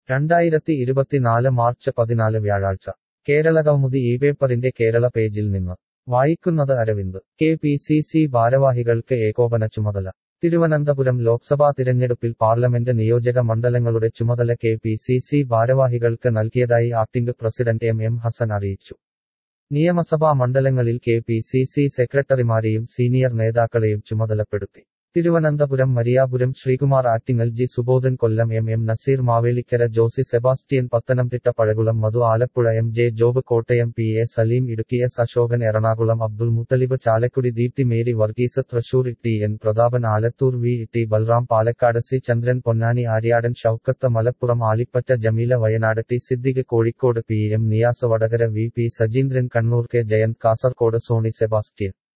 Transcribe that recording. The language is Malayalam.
2024 മാർച്ച് 14 വ്യാഴാഴ്ച കേരളകൗമുദി ഈ പേപ്പറിന്റെ കേരള പേജിൽ നിന്ന് വായിക്കുന്നത് അരവിന്ദ്. കെ.പി.സി.സി ഭാരവാഹികൾക്ക് ഏകോപന ചുമതല. തിരുവനന്തപുരം ലോക്സഭാ തിരഞ്ഞെടുപ്പിൽ പാർലമെന്റ് നിയോജക മണ്ഡലങ്ങളുടെ ചുമതല കെ.പി.സി.സി ഭാരവാഹികൾക്ക് നൽകിയതായി ആക്ടിംഗ് പ്രസിഡന്റ് എം ഹസൻ അറിയിച്ചു. നിയമസഭാ മണ്ഡലങ്ങളിൽ കെ.പി.സി.സി സെക്രട്ടറിമാരെയും സീനിയർ നേതാക്കളെയും ചുമതലപ്പെടുത്തി. Thiruvananthapuram Mariyapuram Sreekumar Attingal G Subodhan Kollam M Naseer Mavelikkara Josy Sebastian Pathanamthitta Pazhakulam Madhu Alappuzha J Job Kottayam P A. Saleem Idukki S Ashokan Ernakulam Abdul Muthalib Chalakudy Deepthi Mary Varghese Thrissur T N. Prathapan Alathur V T. Balram Palakkad C Chandran Ponnani Aryadan Shoukath Malappuram Alipatta Jameela Wayanad T Siddique Kozhikode P M. Niyas Vadakara V P. Sajeendran Kannur K. Jayanth Kasaragod Sony Sebastian